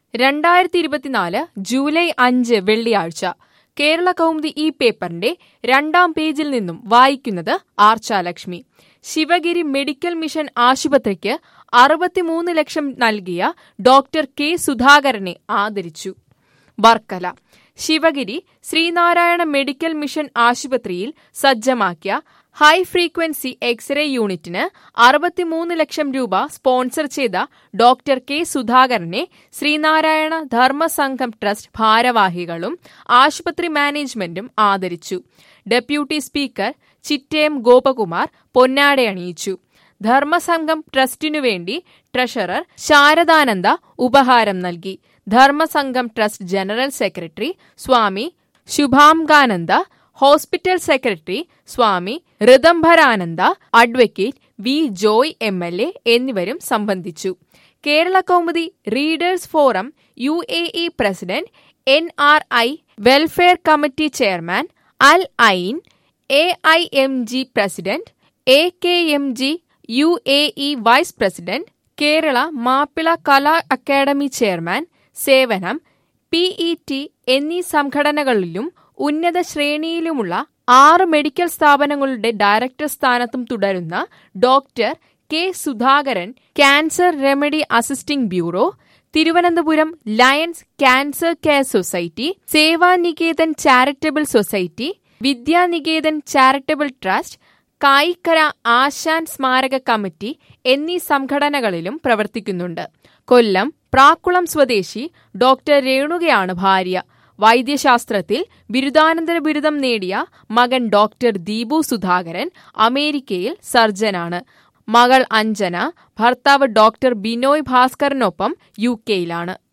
2024 July 5 വെള്ളിയാഴ്ച കേരള കൗമുദി ഈ പേപ്പറിന്റെ 2-ാം പേജിൽ നിന്നും വായിക്കുന്നത് ആർച്ചാലക്ഷ്മി. ശിവഗിരി മെഡിക്കൽ മിഷൻ ആശുപത്രിക്ക് 63 ലക്ഷം നൽകിയ ഡോക്ടർ കെ സുധാകരനെ ആദരിച്ചു. വർക്കല ശിവഗിരി ശ്രീനാരായണ മെഡിക്കൽ മിഷൻ ആശുപത്രിയിൽ സജ്ജമാക്കിയ ഹൈ ഫ്രീക്വൻസി എക്സ്റേ യൂണിറ്റിന് 63 ലക്ഷം രൂപ സ്പോൺസർ ചെയ്ത ഡോക്ടർ കെ സുധാകരനെ ശ്രീനാരായണ ധർമ്മസംഘം ട്രസ്റ്റ് ഭാരവാഹികളും ആശുപത്രി മാനേജ്മെന്റും ആദരിച്ചു. ഡെപ്യൂട്ടി സ്പീക്കർ ചിറ്റയം ഗോപകുമാർ പൊന്നാടയണിയിച്ചു. ധർമ്മസംഘം ട്രസ്റ്റിനുവേണ്ടി ട്രഷറർ ശാരദാനന്ദ ഉപഹാരം നൽകി. Dharmasangham trust general secretary Swami Subhangananda, hospital secretary Swami Ritambharananda, advocate V Joy MLA എന്നിവരും സംബന്ധിച്ചു. Kerala Kaumudi readers forum UAE president, NRI welfare committee chairman Al Ain, AIMG president, AKMG UAE vice president, Kerala Mappila Kala academy chairman, സേവനം, PET എന്നീ സംഘടനകളിലും ഉന്നത ശ്രേണിയിലുമുള്ള 6 മെഡിക്കൽ സ്ഥാപനങ്ങളുടെ ഡയറക്ടർ സ്ഥാനത്തും തുടരുന്ന doctor K Sudhakaran cancer remedy assisting bureau, Thiruvananthapuram lions cancer care society, Sevaniketan charitable society, Vidyaniketan charitable trust, Kayikkara Asan സ്മാരക committee എന്നീ സംഘടനകളിലും പ്രവർത്തിക്കുന്നുണ്ട്. കൊല്ലം പ്രാക്കുളം സ്വദേശി ഡോക്ടർ രേണുകയാണ് ഭാര്യ. വൈദ്യശാസ്ത്രത്തിൽ ബിരുദാനന്തര ബിരുദം നേടിയ മകൻ ഡോക്ടർ ദീപു സുധാകരൻ അമേരിക്കയിൽ സർജനാണ്. മകൾ അഞ്ജന, ഭർത്താവ് ഡോക്ടർ ബിനോയ് ഭാസ്കറിനൊപ്പം UK യിലാണ്.